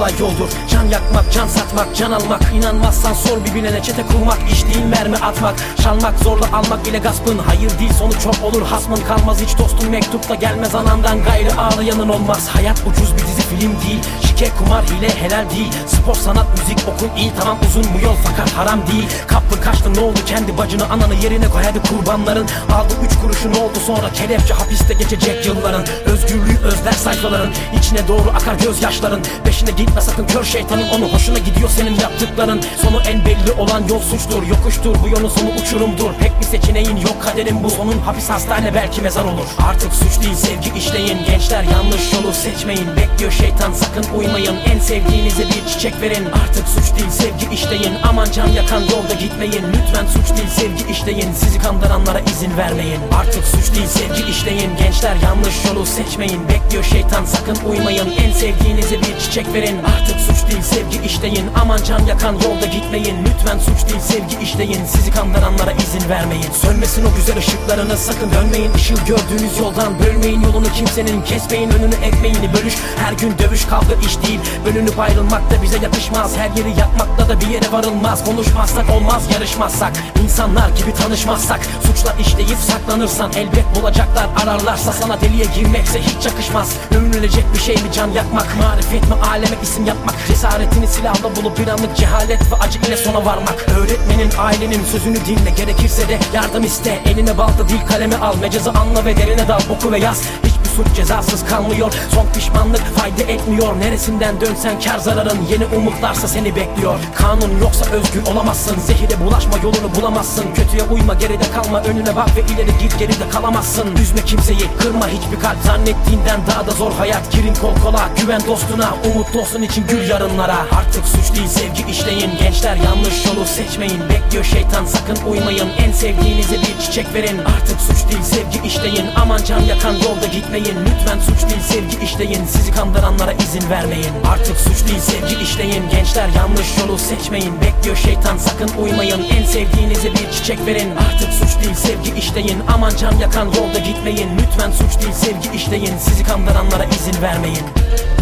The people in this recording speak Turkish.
kolay yoldur. Can yakmak, can satmak, can almak. İnanmazsan sor bir bilene, çete kurmak iş değil mermi atmak. Çalmak zorla almak bile gaspın, hayır değil sonu çok olur hasmın. Kalmaz hiç dostun mektupta gelmez, anandan gayrı ağlayanın olmaz. Hayat ucuz bir dizi film değil, şike kumar hile helal değil. Spor sanat müzik okul iyi tamam uzun bu yol fakat haram değil. Kapı kaçtı ne oldu kendi bacını ananı yerine koy hadi kurbanların. Aldı 3 kuruşu ne oldu sonra kelepçe hapiste geçecek yılların. Özgürlüğü özler sayfaların, içine doğru akar gözyaşların. Peşine gitme sakın kör şeytanın, onu hoşuna gidiyor senin yaptıkların. Sonu en belli olan yol suçtur, yokuştur bu yolun sonu uçurumdur. Pek bir seçeneğin yok kaderin bu, sonun hapis hastane belki mezar olur. Artık suç değil sevgi işleyin, gençler yanlış yolu seçmeyin. Bekliyor şeytan sakın uymayın, en sevdiğinize bir çiçek verin. Artık suç değil sevgi işleyin, aman can yakan yolda gitmeyin. Lütfen suç değil sevgi işleyin, sizi kandıranlara izin vermeyin. Artık suç değil sevgi işleyin, gençler yanlış yolu seçmeyin. Bekliyor şeytan sakın uymayın, en sevdiğinize bir çiçek verin. Artık suç değil sevgi işleyin, aman can yakan yolda gitmeyin. Lütfen suç değil sevgi işleyin, sizi kandıranlara izin vermeyin. Sönmesin o güzel ışıklarını sakın dönmeyin. Işığı gördüğünüz yoldan bölmeyin, yolunu kimsenin kesmeyin. Önünü ekmeğini bölüş, her gün dövüş kavga iş değil. Bölünüp ayrılmak da bize yakışmaz, her yeri yakmakla da bir yere varılmaz. Konuşmazsak olmaz, yarışmazsak, insanlar gibi tanışmazsak. Suçlar işleyip saklanırsan elbet bulacaklar, ararlarsa sana deliye girmekse hiç yakışmaz. Övünülecek bir şey mi can yakmak, marifet mi aleme isim yapmak. Cesaretini silahla bulup bir anlık cehalet ve acı ile sona varmak. Öğretmenin ailenin sözünü dinle, gerekirse de yardım iste. Eline balta değil kalemi al, mecazı anla ve derine dal oku ve yaz. Suç cezasız kalmıyor, son pişmanlık fayda etmiyor. Neresinden dönsen kar zararın, yeni umutlarsa seni bekliyor. Kanun yoksa özgür olamazsın, zehire bulaşma yolunu bulamazsın. Kötüye uyma geride kalma, önüne bak ve ileri git geride kalamazsın. Üzme kimseyi, kırma hiçbir kalp, zannettiğinden daha da zor hayat. Girin kol kola, güven dostuna, umutlu olsun için gül yarınlara. Artık suç değil sevgi işleyin, gençler yanlış yolu seçmeyin. Bekliyor şeytan sakın uymayın, en sevdiğinize bir çiçek verin. Artık suç değil sevgi işleyin, aman can yakan yolda gitmeyin. Lütfen suç değil sevgi işleyin, sizi kandıranlara izin vermeyin. Artık suç değil sevgi işleyin, gençler yanlış yolu seçmeyin. Bekliyor şeytan sakın uymayın, en sevdiğinize bir çiçek verin. Artık suç değil sevgi işleyin, aman can yakan yolda gitmeyin. Lütfen suç değil sevgi işleyin, sizi kandıranlara izin vermeyin.